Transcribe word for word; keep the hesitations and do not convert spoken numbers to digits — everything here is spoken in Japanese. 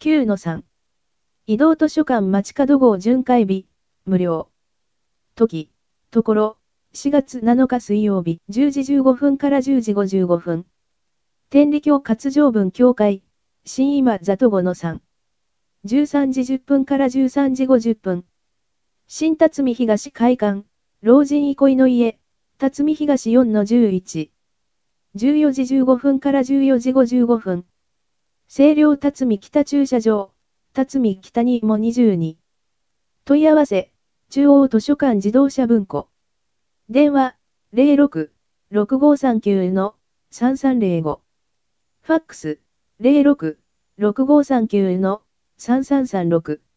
きゅうのさん。移動図書館街角号巡回日、無料。時、ところ、しがつなのか水曜日、じゅうじじゅうごふんからじゅうじごじゅうごふん。天理教活条文協会、新今里ごのさん。じゅうさんじじゅっぷんからじゅうさんじごじゅっぷん。新辰巳東会館、老人憩いの家、辰巳東よんのじゅういち。じゅうよじじゅうごふんからじゅうよじごじゅうごふん。清涼辰巳北駐車場、辰巳北にもにじゅうに。問い合わせ、中央図書館自動車文庫。電話、ゼロろく ろくごさんきゅうのさんさんゼロご。ファックス、ゼロろく ろくごさんきゅうのさんさんさんろく。